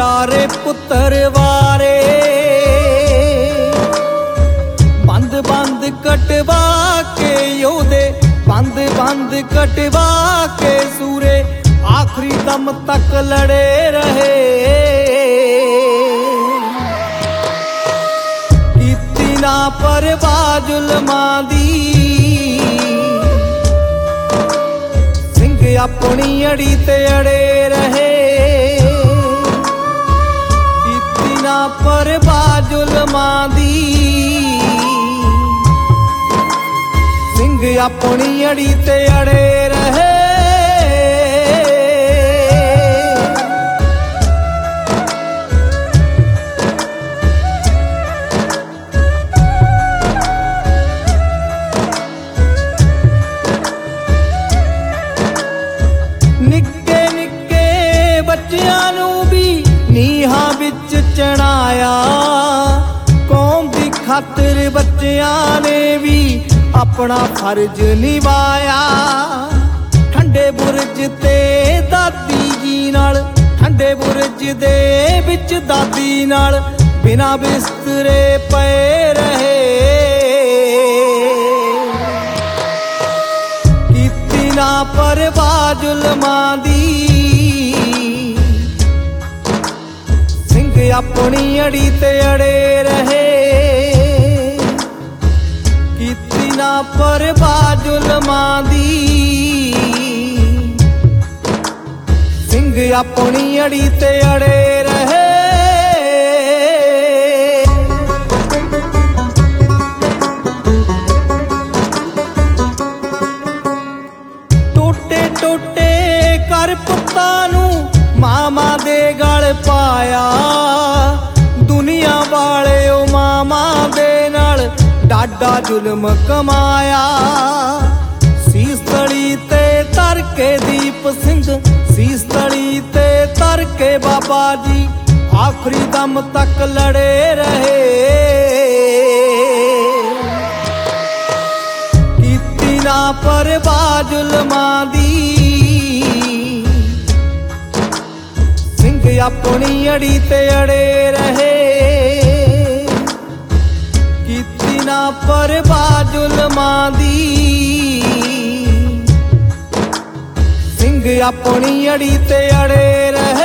ਚਾਰੇ ਪੁੱਤਰ ਵਾਰੇ, ਬੰਦ ਬੰਦ ਕਟਵਾ ਕੇ ਯੋਧੇ, ਬੰਦ ਬੰਦ ਕਟਵਾ ਕੇ ਸੂਰੇ ਆਖਰੀ ਦਮ ਤੱਕ ਲੜੇ ਰਹੇ। ਕੀਤੀ ਨਾ ਪਰਵਾਹ ਜ਼ੁਲਮਾਂ ਦੀ, ਸਿੰਘ ਆਪਣੀ ਅੜੀ ਤੇ ਅੜੇ ਰਹੇ। ਕੀਤੀ ਨਾ ਪਰਵਾਹ ਜ਼ੁਲਮਾਂ ਦੀ, ਸਿੰਘ ਆਪਣੀ ਅੜੀ ਤੇ ਅੜੇ ਰਹੇ। ਨਿੱਕੇ ਨਿੱਕੇ ਬੱਚਿਆਂ ਨੂੰ ਵੀ ਨੀਹਾਂ ਵਿੱਚ ਚਣਾਇਆ, ਕੌਮ ਦੀ ਖਾਤਰ ਬੱਚਿਆਂ ਨੇ ਵੀ ਆਪਣਾ ਫਰਜ਼ ਨਿਭਾਇਆ। ਠੰਡੇ ਬੁਰਜ ਤੇ ਦਾਦੀ ਜੀ ਨਾਲ, ਠੰਡੇ ਬੁਰਜ ਦੇ ਵਿੱਚ ਦਾਦੀ ਨਾਲ ਬਿਨਾਂ ਬਿਸਤਰੇ ਪਏ ਰਹੇ। ਕੀਤੀ ਨਾ ਪਰਵਾਹ ਜ਼ੁਲਮਾਂ ਦੀ, ਸਿੰਘ ਆਪਣੀ ਅੜੀ ਤੇ ਅੜੇ ਰਹੇ। ਕੀਤੀ ਨਾ ਪਰਵਾਹ ਜ਼ੁਲਮਾਂ ਦੀ, ਸਿੰਘ ਆਪਣੀ ਅੜੀ ਤੇ ਅੜੇ ਰਹੇ। ਟੋਟੇ ਟੋਟੇ ਕਰ ਪੁੱਤਾਂ ਨੂੰ ਮਾਮਾ ਦੇ ਗਲ ਪਾਇਆ, ਦੁਨੀਆ ਵਾਲੇ ਉਹ ਮਾਮਾ ਦੇ ਨਾਲ ਡਾਡਾ ਜ਼ੁਲਮ ਕਮਾਇਆ। ਸੀਸ ਤਲੀ ਤੇ ਧਰ ਕੇ ਦੀਪ ਸਿੰਘ, ਸੀਸ ਤਲੀ ਤੇ ਧਰ ਕੇ ਬਾਬਾ ਜੀ ਆਖਰੀ ਦਮ ਤੱਕ ਲੜੇ ਰਹੇ। ਕੀਤੀ ਨਾ ਪਰਵਾਹ ਜ਼ੁਲਮਾਂ ਦੀ, ਸਿੰਘ ਆਪਣੀ ਅੜੀ ਤੇ ਅੜੇ ਰਹੇ। ਕੀਤੀ ਨਾ ਪਰਵਾਹ ਜ਼ੁਲਮਾਂ ਦੀ, ਸਿੰਘ ਆਪਣੀ ਅੜੀ ਤੇ ਅੜੇ ਰਹੇ।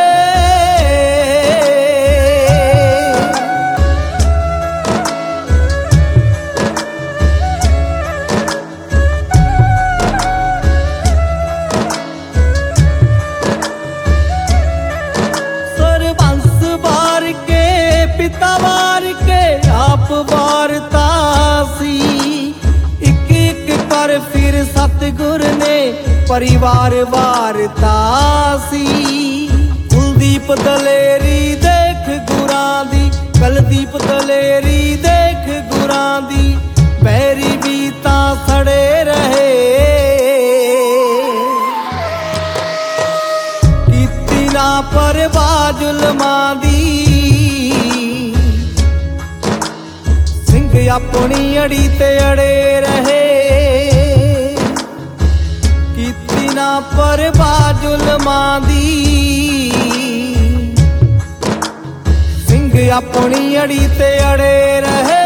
ਸਰਬੰਸ ਵਾਰ ਕੇ ਪਿਤਾ ਵਾਰ ਕੇ ਆਪ ਵਾਰਤਾ ਸੀ, ਇੱਕ ਇੱਕ ਕਰ ਫਿਰ ਸਤਿਗੁਰ ਨੇ ਪਰਿਵਾਰ ਵਾਰਤਾ ਸੀ। ਕੁਲਦੀਪ ਦਲੇਰੀ ਦੇਖ ਗੁਰਾਂ ਦੀ, ਕਲਦੀਪ ਦਲੇਰੀ ਦੇਖ ਗੁਰਾਂ ਦੀ, ਬੈਰੀ ਵੀ ਤਾਂ ਸੜੇ ਰਹੇ। ਕੀਤੀ ਨਾ ਪਰਵਾਹ ਜ਼ੁਲਮਾਂ ਦੀ, ਸਿੰਘ ਆਪਣੀ ਅੜੀ ਤੇ ਅੜੇ ਰਹੇ। ਕੀਤੀ ਨਾ ਪਰਵਾਹ ਜ਼ੁਲਮਾਂ ਦੀ, ਸਿੰਘ ਆਪਣੀ ਅੜੀ ਤੇ ਅੜੇ ਰਹੇ।